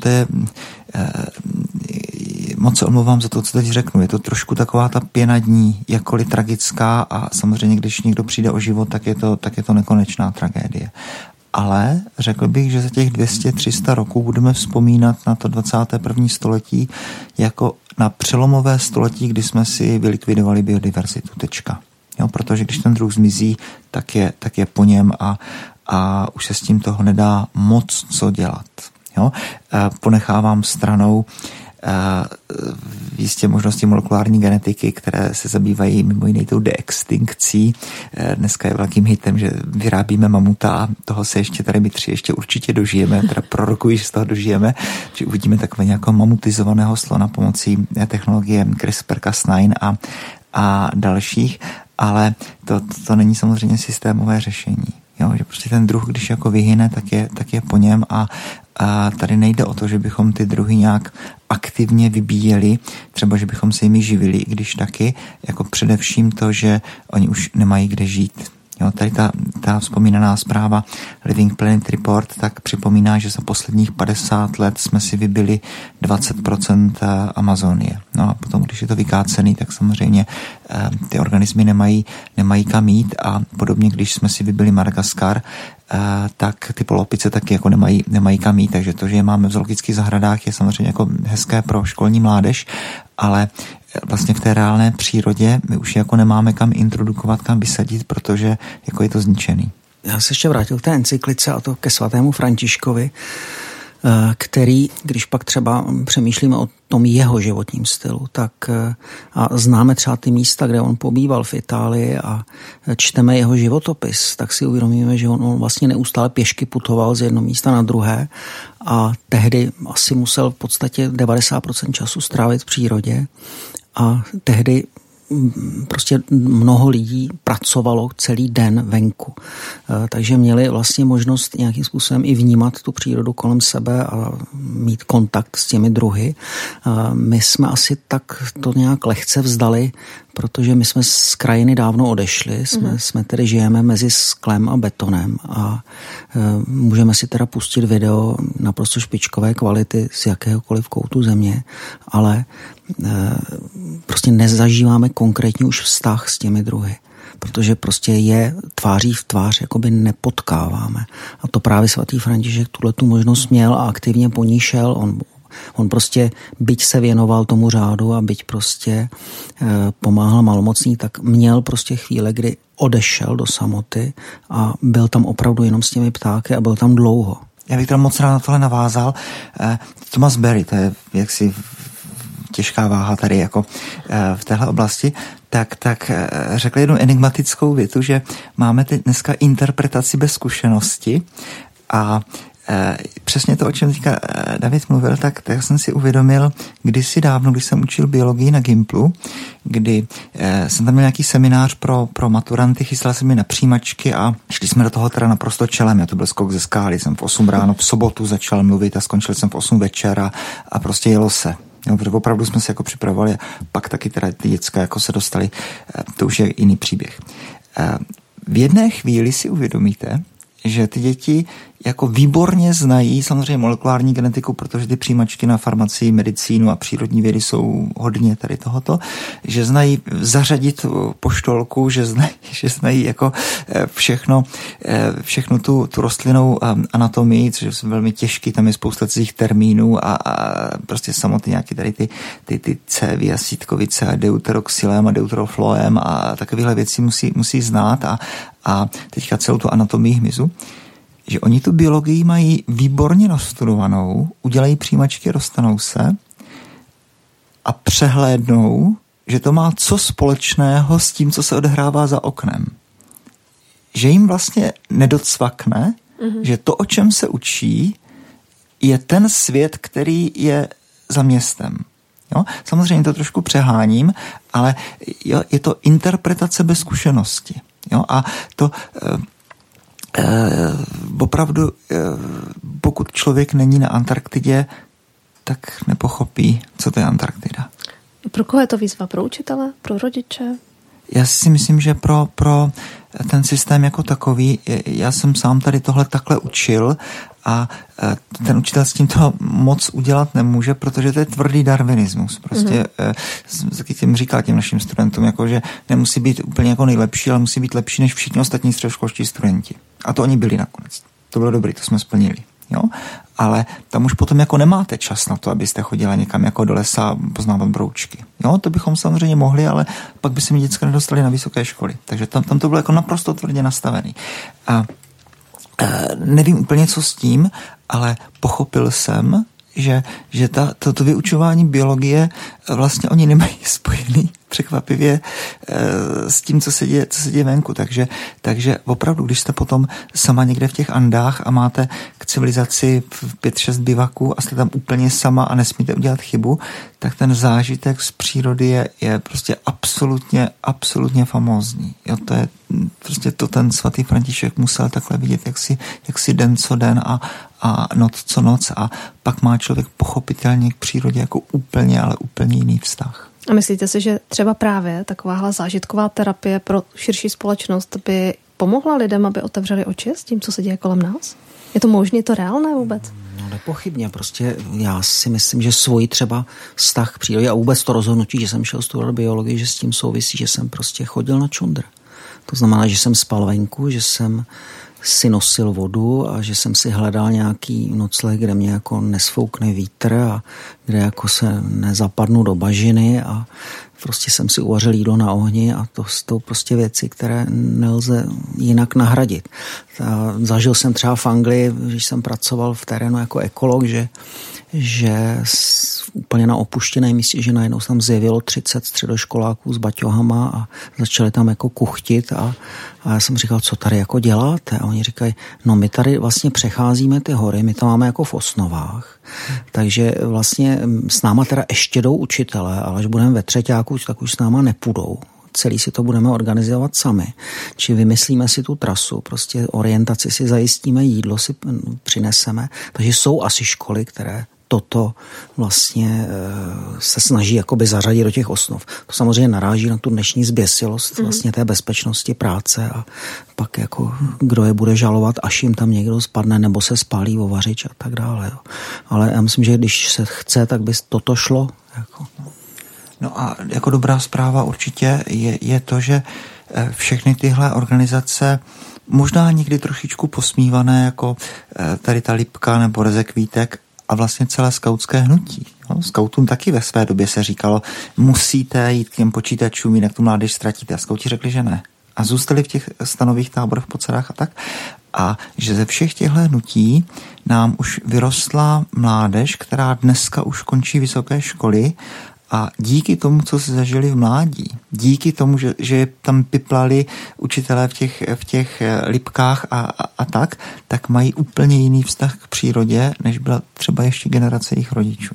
moc se omlouvám za to, co teď řeknu. Je to trošku taková ta pěna dní, jakkoliv tragická a samozřejmě, když někdo přijde o život, tak je to nekonečná tragédie. Ale řekl bych, že za těch 200-300 roků budeme vzpomínat na to 21. století jako na přelomové století, kdy jsme si vylikvidovali biodiverzitu. Tečka. Jo, protože když ten druh zmizí, tak je po něm a už se s tím toho nedá moc co dělat. Jo? Ponechávám stranou jistě možnosti molekulární genetiky, které se zabývají mimo jiné tou deextinkcí. Dneska je velkým hitem, že vyrábíme mamuta a toho se ještě tady my 3 ještě určitě dožijeme, teda prorokují, že z toho dožijeme, že uvidíme takové nějakého mamutizovaného slona pomocí technologie CRISPR-Cas9 a dalších, ale to není samozřejmě systémové řešení. Jo, že prostě ten druh, když jako vyhyne, tak je po něm a tady nejde o to, že bychom ty druhy nějak aktivně vybíjeli, třeba, že bychom se jimi živili, když taky, jako především to, že oni už nemají kde žít. Jo, tady ta vzpomínaná zpráva Living Planet Report tak připomíná, že za posledních 50 let jsme si vybili 20% Amazonie. No a potom, když je to vykácený, tak samozřejmě ty organismy nemají kam jít a podobně, když jsme si vybili Madagaskar, tak ty polopice taky jako nemají kam jít, takže to, že je máme v zoologických zahradách, je samozřejmě jako hezké pro školní mládež, ale vlastně v té reálné přírodě my už jako nemáme kam introdukovat, kam vysadit, protože jako je to zničený. Já se ještě vrátil k té encyklice, a to ke svatému Františkovi, který, když pak třeba přemýšlíme o tom jeho životním stylu, tak a známe třeba ty místa, kde on pobýval v Itálii a čteme jeho životopis, tak si uvědomíme, že on vlastně neustále pěšky putoval z jednoho místa na druhé a tehdy asi musel v podstatě 90% času strávit v přírodě a tehdy prostě mnoho lidí pracovalo celý den venku. Takže měli vlastně možnost nějakým způsobem i vnímat tu přírodu kolem sebe a mít kontakt s těmi druhy. My jsme asi tak to nějak lehce vzdali, protože my jsme z krajiny dávno odešli. Jsme tedy žijeme mezi sklem a betonem a můžeme si teda pustit video naprosto špičkové kvality z jakéhokoliv koutu země, ale prostě nezažíváme konkrétně už vztah s těmi druhy, protože prostě je tváří v tvář jakoby nepotkáváme. A to právě svatý František tuhletu možnost měl a aktivně po ní šel. On prostě, byť se věnoval tomu řádu a byť prostě pomáhal malomocný, tak měl prostě chvíle, kdy odešel do samoty a byl tam opravdu jenom s těmi ptáky a byl tam dlouho. Já bych to moc rád na tohle navázal. Thomas Berry, to je jaksi těžká váha tady jako v téhle oblasti, tak řekl jednu enigmatickou větu, že máme teď dneska interpretaci bez zkušenosti a přesně to, o čem teďka David mluvil, tak jsem si uvědomil kdysi dávno, když jsem učil biologii na Gimplu, kdy jsem tam měl nějaký seminář pro maturanty, chystal jsem mi na přijímačky a šli jsme do toho teda naprosto čelem. Já to byl skok ze skály, jsem v 8 ráno v sobotu začal mluvit a skončil jsem v 8 večer a prostě jelo se. Jo, protože opravdu jsme se jako připravovali a pak taky teda ty děcka jako se dostali, to už je jiný příběh. V jedné chvíli si uvědomíte, že ty děti jako výborně znají samozřejmě molekulární genetiku, protože ty přijímačky na farmacii, medicínu a přírodní vědy jsou hodně tady tohoto, že znají zařadit poštolku, že znají jako všechno tu rostlinnou anatomii, což je velmi těžký, tam je spousta cizích termínů a prostě samotný nějaký tady ty cévy a sítkovice a deuteroxylem a deuterofloem a takovéhle věci musí znát a teďka celou tu anatomii hmyzu, že oni tu biologii mají výborně nastudovanou, udělají přijímačky, dostanou se a přehlédnou, že to má co společného s tím, co se odehrává za oknem. Že jim vlastně nedocvakne, že to, o čem se učí, je ten svět, který je za městem. Jo? Samozřejmě to trošku přeháním, ale je to interpretace bez zkušenosti. Jo? A to opravdu, pokud člověk není na Antarktidě, tak nepochopí, co to je Antarktida. Pro koho je to výzva? Pro učitele? Pro rodiče? Já si myslím, že pro ten systém jako takový, já jsem sám tady tohle takhle učil a ten učitel s tím toho moc udělat nemůže, protože to je tvrdý darwinismus. Prostě taky tím říkal těm našim studentům, jako, že nemusí být úplně jako nejlepší, ale musí být lepší než všichni ostatní středoškolští studenti. A to oni byli nakonec. To bylo dobrý, to jsme splnili. Jo? Ale tam už potom jako nemáte čas na to, abyste chodila někam jako do lesa a poznávat broučky. Jo, to bychom samozřejmě mohli, ale pak by se mi děcka nedostali na vysoké školy. Takže tam to bylo jako naprosto tvrdě nastavený. A nevím úplně, co s tím, ale pochopil jsem, že to vyučování biologie vlastně oni nemají spojený překvapivě s tím, co se děje venku. Takže opravdu, když jste potom sama někde v těch Andách a máte k civilizaci 5-6 bivaků a jste tam úplně sama a nesmíte udělat chybu, tak ten zážitek z přírody je prostě absolutně famózní. Jo, to je prostě to ten svatý František musel takhle vidět, jak si den co den a noc co noc a pak má člověk pochopitelně k přírodě jako úplně jiný vztah. A myslíte si, že třeba právě takováhle zážitková terapie pro širší společnost by pomohla lidem, aby otevřeli oči s tím, co se děje kolem nás? Je to možné, je to reálné vůbec? No nepochybně, prostě já si myslím, že svůj třeba vztah k přírodě a vůbec to rozhodnutí, že jsem šel studovat biologii, že s tím souvisí, že jsem prostě chodil na čundr. To znamená, že jsem spal venku, že jsem si nosil vodu a že jsem si hledal nějaký nocleh, kde mě jako nesfoukne vítr a kde jako se nezapadnu do bažiny a prostě jsem si uvařil jídlo na ohni a to jsou prostě věci, které nelze jinak nahradit. Zažil jsem třeba v Anglii, když jsem pracoval v terénu jako ekolog, že úplně na opuštěném místě, že najednou se tam zjevilo 30 středoškoláků s baťohama a začali tam jako kuchtit a já jsem říkal, co tady jako děláte? A oni říkají, no my tady vlastně přecházíme ty hory, my to máme jako v osnovách, takže vlastně s náma teda ještě jdou učitelé, ale až budeme ve třeťáku, tak už s náma nepůjdou. Celý si to budeme organizovat sami. Či vymyslíme si tu trasu, prostě orientaci si zajistíme, jídlo si přineseme. Takže jsou asi školy, které toto vlastně se snaží jakoby zařadit do těch osnov. To samozřejmě naráží na tu dnešní zběsilost vlastně té bezpečnosti práce a pak jako kdo je bude žalovat, až jim tam někdo spadne nebo se spálí ovařič a tak dále. Jo. Ale já myslím, že když se chce, tak by toto šlo. Jako. No a jako dobrá zpráva určitě je to, že všechny tyhle organizace možná někdy trošičku posmívané, jako tady ta Lipka nebo Rezek Vítek a vlastně celé skautské hnutí. No, skautům taky ve své době se říkalo, musíte jít k těm počítačům, jinak tu mládež ztratíte. A skauti řekli, že ne. A zůstali v těch stanových táborech po dcerách a tak. A že ze všech těchto hnutí nám už vyrostla mládež, která dneska už končí vysoké školy a díky tomu, co se zažili v mládí, díky tomu, že tam piplali učitelé v těch Lipkách a tak mají úplně jiný vztah k přírodě, než byla třeba ještě generace jejich rodičů.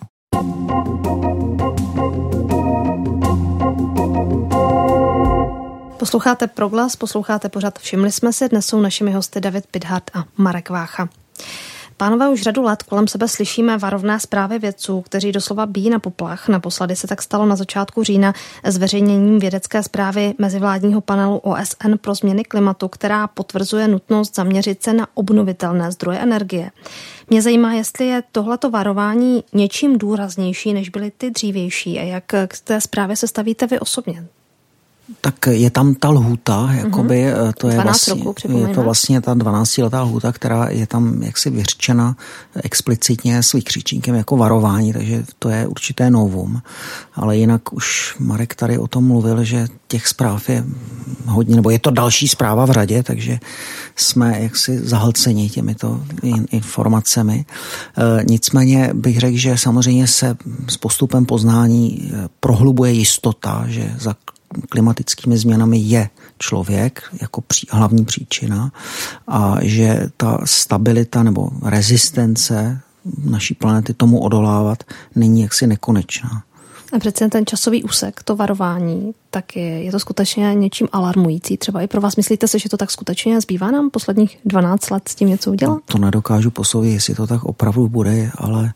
Posloucháte Proglas, posloucháte pořad Všimli jsme si, dnes jsou našimi hosty David Pithart a Marek Vácha. Pánové, už řadu let kolem sebe slyšíme varovné zprávy vědců, kteří doslova bijí na poplach. Naposledy se tak stalo na začátku října zveřejněním vědecké zprávy mezivládního panelu OSN pro změny klimatu, která potvrzuje nutnost zaměřit se na obnovitelné zdroje energie. Mě zajímá, jestli je tohleto varování něčím důraznější, než byly ty dřívější a jak k té zprávě se stavíte vy osobně? Tak je tam ta lhůta, jakoby, to je vlastně ta 12letá lhůta, která je tam jaksi vyřčena explicitně s vykřičníkem jako varování, takže to je určité novum. Ale jinak už Marek tady o tom mluvil, že těch zpráv je hodně, nebo je to další zpráva v řadě, takže jsme jaksi zahlceni těmito informacemi. Nicméně bych řekl, že samozřejmě se s postupem poznání prohlubuje jistota, že za klimatickými změnami je člověk jako hlavní příčina a že ta stabilita nebo rezistence naší planety tomu odolávat není jaksi nekonečná. A přece ten časový úsek, to varování, tak je to skutečně něčím alarmující. Třeba i pro vás, myslíte si, že to tak skutečně zbývá nám posledních 12 let s tím něco udělat? No, to nedokážu posoudit, jestli to tak opravdu bude, ale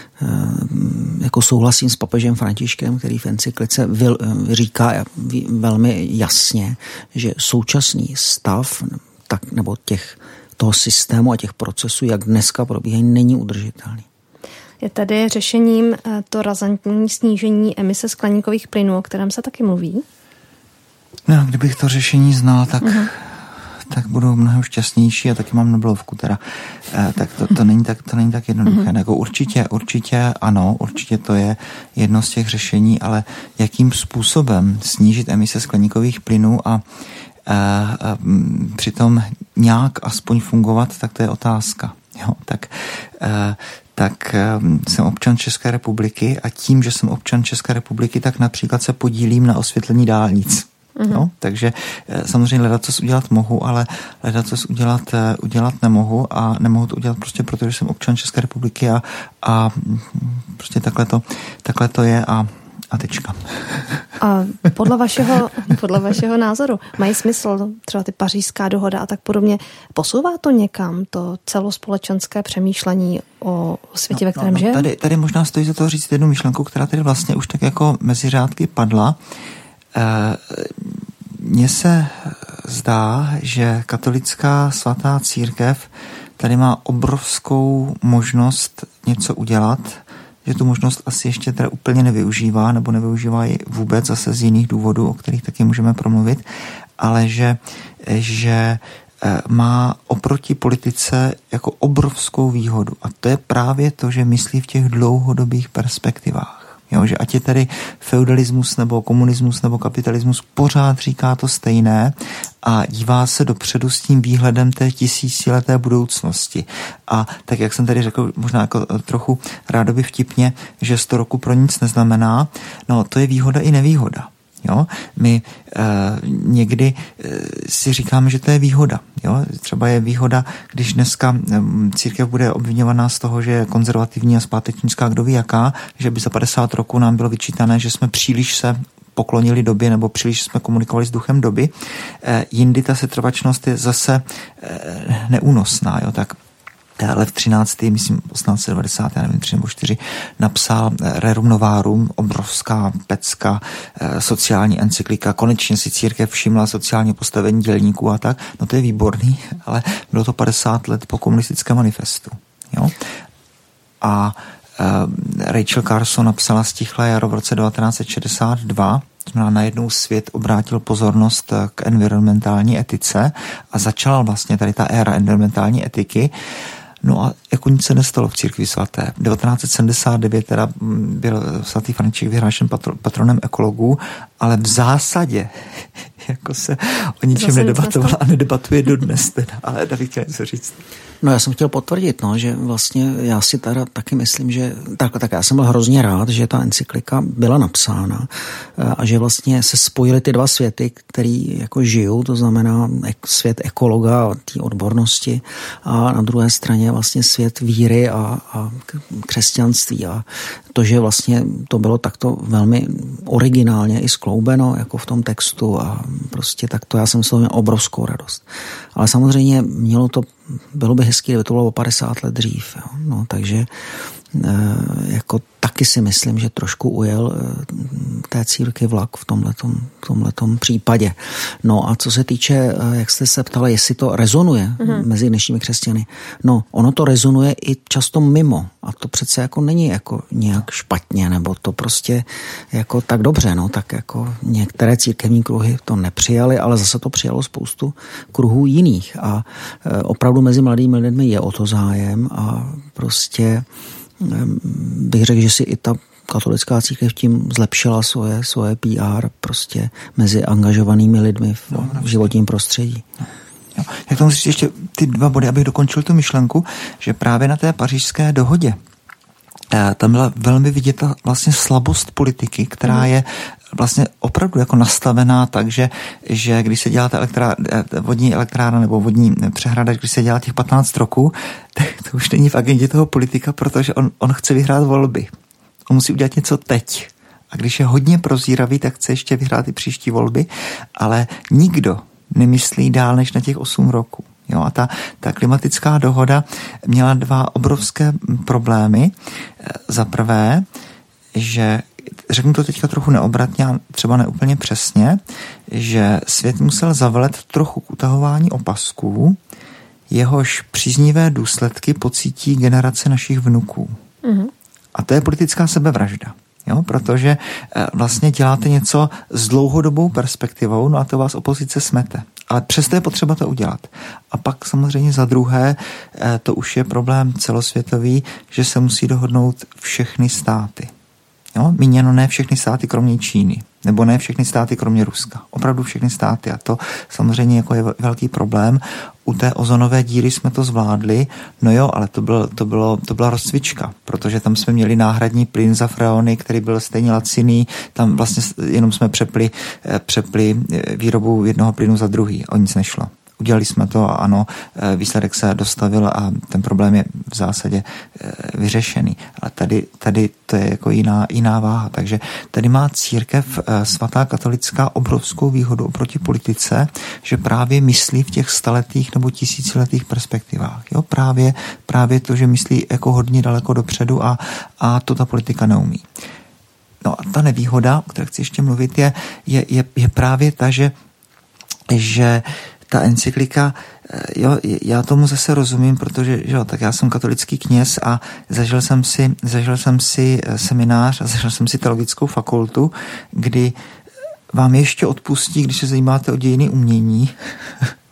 jako souhlasím s papežem Františkem, který v encyklice říká velmi jasně, že současný stav nebo toho systému a těch procesů, jak dneska probíhají, není udržitelný. Je tady řešením to razantní snížení emise skleníkových plynů, o kterém se taky mluví? No, kdybych to řešení znal, tak budu mnohem šťastnější a taky mám Nobelovku teda. Tak to není tak jednoduché. Jako určitě ano, určitě to je jedno z těch řešení, ale jakým způsobem snížit emise skleníkových plynů a přitom nějak aspoň fungovat, tak to je otázka. Jo, tak jsem občan České republiky a tím, že jsem občan České republiky, tak například se podílím na osvětlení dálnic. No, takže samozřejmě ledacos udělat mohu, ale ledacos udělat nemohu a nemohu to udělat prostě proto, že jsem občan České republiky a prostě takhle to je a tečka. A podle vašeho názoru mají smysl třeba ty Pařížská dohoda a tak podobně? Posouvá to někam, to celospolečenské přemýšlení o světě, ve kterém žijeme? Tady možná stojí za to říct jednu myšlenku, která tady vlastně už tak jako mezi řádky padla. Mně se zdá, že katolická svatá církev tady má obrovskou možnost něco udělat, že tu možnost asi ještě teda úplně nevyužívá, nebo nevyužívá ji vůbec zase z jiných důvodů, o kterých taky můžeme promluvit, ale že má oproti politice jako obrovskou výhodu. A to je právě to, že myslí v těch dlouhodobých perspektivách. Jo, že ať je tady feudalismus nebo komunismus nebo kapitalismus, pořád říká to stejné a dívá se dopředu s tím výhledem té tisícileté budoucnosti. A tak, jak jsem tady řekl, možná jako trochu rádoby vtipně, že 100 roku pro nic neznamená, no to je výhoda i nevýhoda. Jo? My někdy si říkáme, že to je výhoda. Jo? Třeba je výhoda, když dneska církev bude obviňovaná z toho, že je konzervativní a zpátečnická, kdo ví jaká, že by za 50 roků nám bylo vyčítané, že jsme příliš se poklonili době nebo příliš jsme komunikovali s duchem doby. Jindy ta setrvačnost je zase neúnosná. Jo? Tak Lev 13., myslím 1890, já nevím, 3 nebo 4, napsal Rerum Novarum, obrovská pecka, sociální encyklika, konečně si církev všimla sociální postavení dělníků a tak. No to je výborný, ale bylo to 50 let po komunistickém manifestu. Jo? A Rachel Carson napsala Stichlé jaro v roce 1962, znamená najednou svět obrátil pozornost k environmentální etice a začala vlastně tady ta éra environmentální etiky. No a jako nic se nestalo v církvi svaté. 1979 teda byl svatý František vyhlášen patronem ekologů, ale v zásadě jako se o ničem nedebatoval a nedebatuje dodnes teda. Ale David chtěl něco říct. No já jsem chtěl potvrdit, že vlastně já si teda taky myslím, že tak já jsem byl hrozně rád, že ta encyklika byla napsána a že vlastně se spojily ty dva světy, který jako žijou, to znamená svět ekologa a té odbornosti a na druhé straně vlastně svět víry a křesťanství a to, že vlastně to bylo takto velmi originálně i skloubeno jako v tom textu a prostě takto já jsem z toho měl obrovskou radost. Ale samozřejmě bylo by hezké, kdyby to bylo o 50 let dřív. Jo. No, takže jako taky si myslím, že trošku ujel té církvi vlak v tomhletom případě. No a co se týče, jak jste se ptala, jestli to rezonuje mezi dnešními křesťany. No, ono to rezonuje i často mimo. A to přece jako není jako nějak špatně, nebo to prostě jako tak dobře. No, tak jako některé církevní kruhy to nepřijali, ale zase to přijalo spoustu kruhů jiných. A opravdu mezi mladými lidmi je o to zájem a prostě bych řekl, že si i ta katolická církev tím zlepšila svoje PR prostě mezi angažovanými lidmi v životním prostředí. Jo. Jak tomu říct ještě ty 2 body, abych dokončil tu myšlenku, že právě na té pařížské dohodě tam byla velmi vidět ta vlastně slabost politiky, která je vlastně opravdu jako nastavená tak, že když se dělá ta vodní elektrárna nebo vodní přehrada, když se dělá těch 15 roků, tak to už není v agendě toho politika, protože on chce vyhrát volby. On musí udělat něco teď. A když je hodně prozíravý, tak chce ještě vyhrát i příští volby, ale nikdo nemyslí dál než na těch 8 roků. Jo, a ta klimatická dohoda měla 2 obrovské problémy. Za prvé, že řeknu to teďka trochu neobratně a třeba neúplně přesně, že svět musel zavolet trochu k utahování opasků, jehož příznivé důsledky pocítí generace našich vnuků. A to je politická sebevražda. Jo, protože vlastně děláte něco s dlouhodobou perspektivou, no a to vás opozice smete. Ale přesto je potřeba to udělat. A pak samozřejmě za druhé, to už je problém celosvětový, že se musí dohodnout všechny státy. Jo? Míněno ne všechny státy kromě Číny, nebo ne všechny státy kromě Ruska. Opravdu všechny státy. A to samozřejmě jako je velký problém. U té ozonové díry jsme to zvládli, no jo, ale to byla rozcvička, protože tam jsme měli náhradní plyn za freony, který byl stejně laciný, tam vlastně jenom jsme přepli výrobu jednoho plynu za druhý, o nic nešlo. Udělali jsme to a ano, výsledek se dostavil a ten problém je v zásadě vyřešený. Ale tady to je jako jiná váha. Takže tady má církev svatá katolická obrovskou výhodu oproti politice, že právě myslí v těch staletých nebo tisíciletých perspektivách. Jo? Právě to, že myslí jako hodně daleko dopředu a to ta politika neumí. No a ta nevýhoda, o které chci ještě mluvit, je právě ta, že ta encyklika, jo, já tomu zase rozumím, protože jo, tak já jsem katolický kněz a zažil jsem si seminář a zažil jsem si teologickou fakultu, kdy vám ještě odpustí, když se zajímáte o dějiny umění,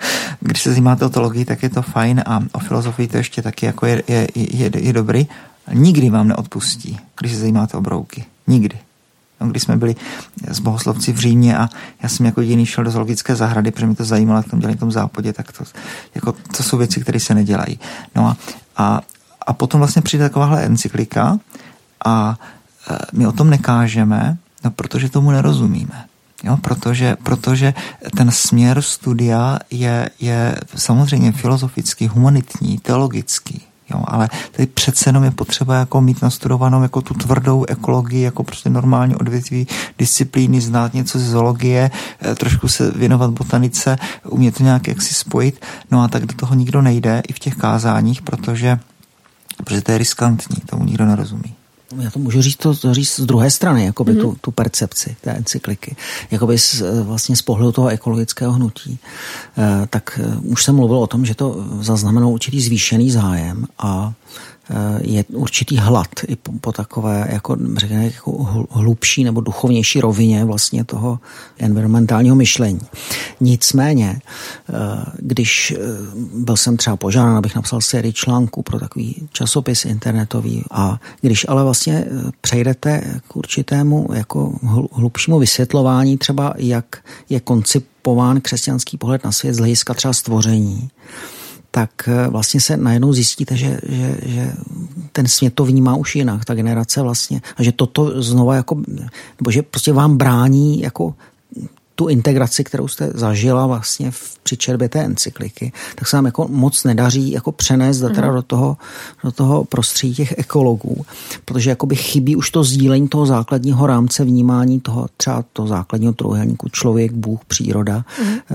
když se zajímáte o teologii, tak je to fajn a o filozofii to ještě taky jako je dobrý. Nikdy vám neodpustí, když se zajímáte o brouky. Nikdy. Když jsme byli s bohoslovci v Římě a já jsem jako jediný šel do zoologické zahrady, protože mě to zajímalo, jak tam dělají v tom západě, tak to jsou věci, které se nedělají. No a potom vlastně přijde takováhle encyklika a my o tom nekážeme, no protože tomu nerozumíme. Jo, protože ten směr studia je samozřejmě filozofický, humanitní, teologický. Jo, ale tady přece jenom je potřeba jako mít nastudovanou jako tu tvrdou ekologii, jako prostě normální odvětví disciplíny, znát něco z zoologie, trošku se věnovat botanice, umět to nějak jaksi spojit, no a tak do toho nikdo nejde i v těch kázáních, protože to je riskantní, tomu nikdo nerozumí. Já to můžu říct z druhé strany, jakoby tu percepci té encykliky. Jakoby vlastně z pohledu toho ekologického hnutí. Tak už jsem mluvil o tom, že to zaznamenalo určitý zvýšený zájem a je určitý hlad i po takové jako, řekněme, jako hlubší nebo duchovnější rovině vlastně toho environmentálního myšlení. Nicméně, když byl jsem třeba požádán, abych napsal sérii článků pro takový časopis internetový a když ale vlastně přejdete k určitému jako hlubšímu vysvětlování třeba, jak je koncipován křesťanský pohled na svět z hlediska třeba stvoření, tak vlastně se najednou zjistíte, že ten svět to vnímá už jinak, ta generace vlastně, a že toto znova jako, nebo že prostě vám brání jako tu integraci, kterou jste zažila vlastně při četbě té encykliky, tak se nám jako moc nedaří jako přenést teda do toho prostředí těch ekologů, protože jakoby chybí už to sdílení toho základního rámce vnímání toho třeba toho základního trojúhelníku člověk, Bůh, příroda,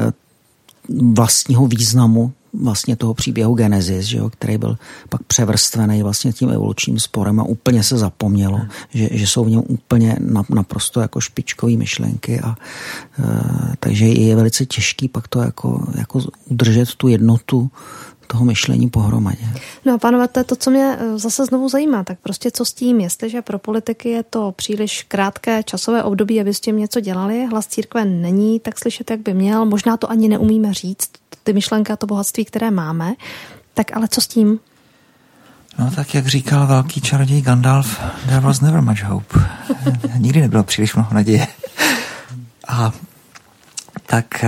vlastního významu vlastně toho příběhu Genesis, že jo, který byl pak převrstvený vlastně tím evolučním sporem a úplně se zapomnělo, že jsou v něm úplně naprosto jako špičkový myšlenky a takže je velice těžký pak to jako udržet tu jednotu toho myšlení pohromadě. No a pánové, to je to, co mě zase znovu zajímá. Tak prostě co s tím? Jestliže pro politiky je to příliš krátké časové období, aby s tím něco dělali, hlas církve není tak slyšet, jak by měl, možná to ani neumíme říct, ty myšlenky a to bohatství, které máme, tak ale co s tím? No tak jak říkal velký čaroděj Gandalf, there was never much hope. Nikdy nebylo příliš mnoho naděje. A tak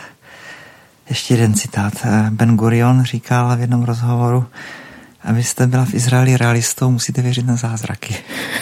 ještě jeden citát. Ben Gurion říkal v jednom rozhovoru, abyste byla v Izraeli realistou, musíte věřit na zázraky.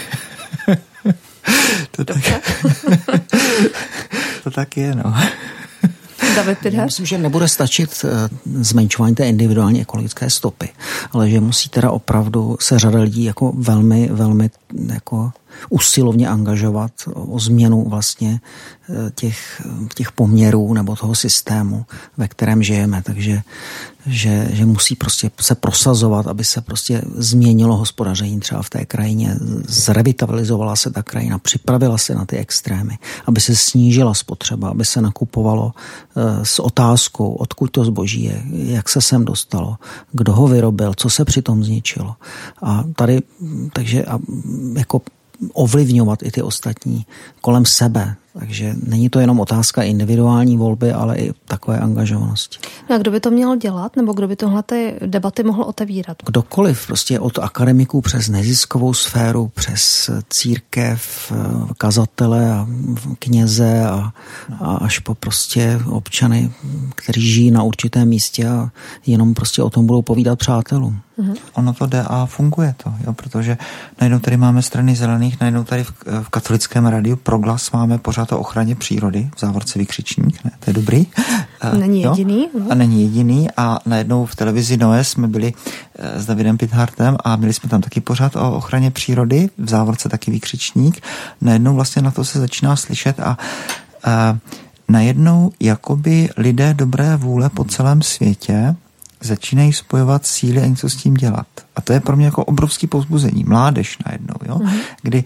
To tak je, no. Já myslím, že nebude stačit zmenšování té individuální ekologické stopy, ale že musí teda opravdu se řada lidí jako velmi, velmi jako usilovně angažovat o změnu vlastně těch poměrů nebo toho systému, ve kterém žijeme. Takže že musí prostě se prosazovat, aby se prostě změnilo hospodaření třeba v té krajině, zrevitalizovala se ta krajina, připravila se na ty extrémy, aby se snížila spotřeba, aby se nakupovalo s otázkou, odkud to zboží je, jak se sem dostalo, kdo ho vyrobil, co se přitom zničilo. A tady, takže jako ovlivňovat i ty ostatní kolem sebe. Takže není to jenom otázka individuální volby, ale i takové angažovanosti. No a kdo by to měl dělat, nebo kdo by tohle ty debaty mohl otevírat? Kdokoliv, prostě od akademiků přes neziskovou sféru, přes církev, kazatele a kněze a až po prostě občany, kteří žijí na určitém místě a jenom prostě o tom budou povídat přátelům. Ono to jde a funguje to, jo, protože najednou tady máme strany zelených, najednou tady v katolickém rádiu Proglas máme pořád o ochraně přírody, v závorce vykřičník, ne, to je dobrý. Není jediný. A není jediný a najednou v televizi Noé jsme byli s Davidem Pithartem a měli jsme tam taky pořád o ochraně přírody, v závorce taky vykřičník. Najednou vlastně na to se začíná slyšet a najednou jakoby lidé dobré vůle po celém světě začínají spojovat síly a něco s tím dělat. A to je pro mě jako obrovský povzbuzení. Mládež najednou, jo? Kdy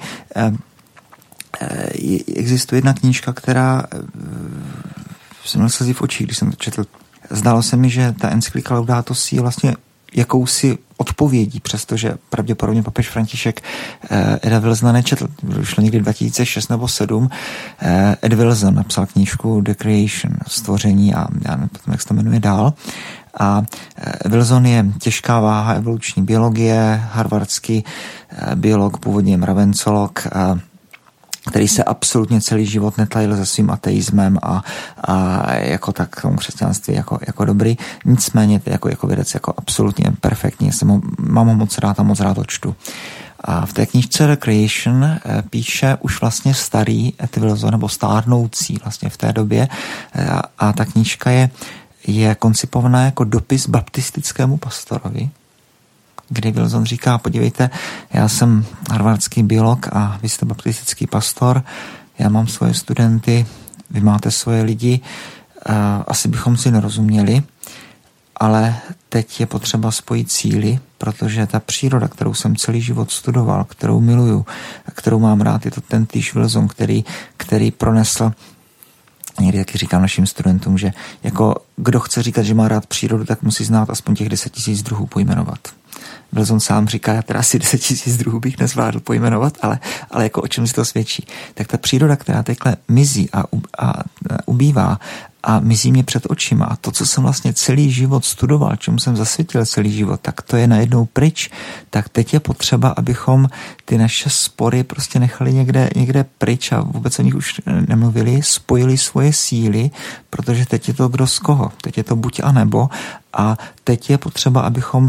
existuje jedna knížka, která jsem měl slzy v očích, když jsem to četl. Zdálo se mi, že ta encyklika Laudato Si je vlastně jakousi odpovědí, přestože pravděpodobně papež František Eda Wilsona nečetl. Vyšlo někdy 2006 nebo 2007. Ed Wilson napsal knížku The Creation, stvoření a já nevím, jak se to jmenuje dál. A Wilson je těžká váha evoluční biologie, harvardský biolog, původně mravencolog, který se absolutně celý život netajil se svým ateismem a jako tak tomu křesťanství jako dobrý. Nicméně jako vědec jako absolutně perfektní. Mám ho moc rád a moc rád to čtu. A v té knížce The Creation píše už vlastně starý Ed Wilson, nebo stárnoucí vlastně v té době. A ta knížka je koncipovaná jako dopis baptistickému pastorovi, kdy Wilson říká, podívejte, já jsem harvardský biolog a vy jste baptistický pastor, já mám svoje studenty, vy máte svoje lidi, asi bychom si nerozuměli, ale teď je potřeba spojit síly, protože ta příroda, kterou jsem celý život studoval, kterou miluju, kterou mám rád, je to ten týž Wilson, který pronesl. Někdy taky říkám našim studentům, že jako kdo chce říkat, že má rád přírodu, tak musí znát aspoň těch 10 000 druhů pojmenovat. Wilson sám říká, já teda asi 10 000 druhů bych nezvládl pojmenovat, ale jako o čem si to svědčí. Tak ta příroda, která takhle mizí a ubývá a mizí mě před očima a to, co jsem vlastně celý život studoval, čemu jsem zasvětil celý život, tak to je najednou pryč. Tak teď je potřeba, abychom ty naše spory prostě nechali někde pryč a vůbec o nich už nemluvili, spojili svoje síly, protože teď je to kdo z koho. Teď je to buď a nebo a teď je potřeba,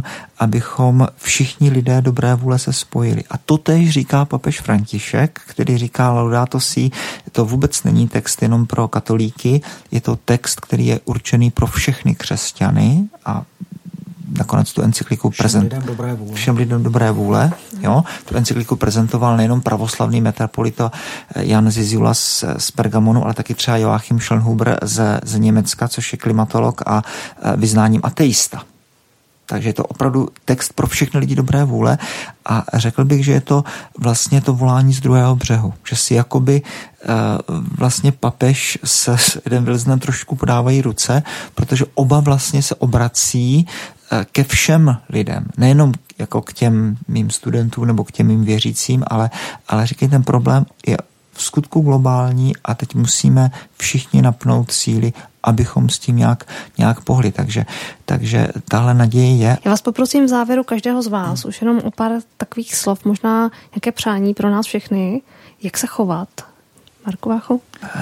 abychom všichni lidé dobré vůle se spojili. A to též říká papež František, který říká Laudato si, to vůbec není text jenom pro katolíky, je to text, který je určený pro všechny křesťany a nakonec tu encykliku všem lidem dobré vůle. Jo? Tu encykliku prezentoval nejenom pravoslavný metropolita Jan Zizula z Pergamonu, ale taky třeba Joachim Schönhuber z Německa, což je klimatolog a vyznáním ateista. Takže je to opravdu text pro všechny lidi dobré vůle a řekl bych, že je to vlastně to volání z druhého břehu. Že si jakoby vlastně papež s Edem Wilsonem trošku podávají ruce, protože oba vlastně se obrací ke všem lidem. Nejenom jako k těm mým studentům nebo k těm mým věřícím, ale říkají, ten problém je v skutku globální a teď musíme všichni napnout síly, abychom s tím nějak pohli. Takže tahle naděje je. Já vás poprosím v závěru každého z vás už jenom o pár takových slov, možná nějaké přání pro nás všechny, jak se chovat. Marku Vácho?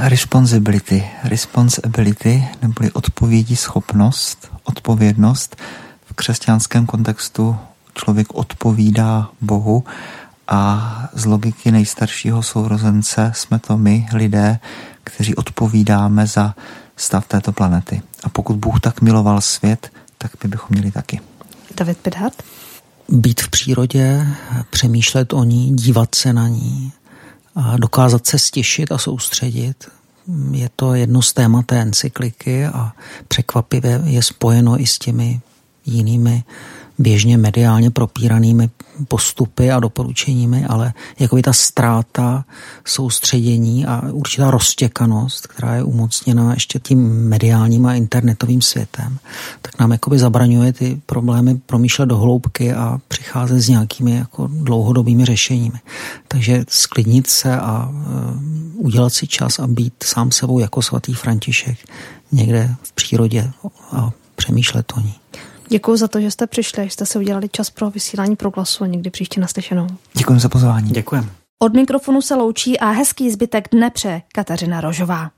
Responsibility, neboli odpovědí, schopnost, odpovědnost. V křesťanském kontextu člověk odpovídá Bohu a z logiky nejstaršího sourozence jsme to my, lidé, kteří odpovídáme za stav této planety. A pokud Bůh tak miloval svět, tak my bychom měli taky. David Pidhart? Být v přírodě, přemýšlet o ní, dívat se na ní a dokázat se ztišit a soustředit. Je to jedno z témat té encykliky a překvapivě je spojeno i s těmi jinými běžně mediálně propíranými postupy a doporučeními, ale jako ta ztráta soustředění a určitá roztěkanost, která je umocněna ještě tím mediálním a internetovým světem, tak nám jakoby zabraňuje ty problémy promýšlet do hloubky a přicházet s nějakými jako dlouhodobými řešeními. Takže sklidnit se a udělat si čas a být sám sebou jako svatý František někde v přírodě a přemýšlet o ní. Děkuji za to, že jste přišli, že jste si udělali čas pro vysílání Proglasu a někdy příště naslyšenou. Děkuji za pozvání. Děkujem. Od mikrofonu se loučí a hezký zbytek dne přeje Kateřina Rožová.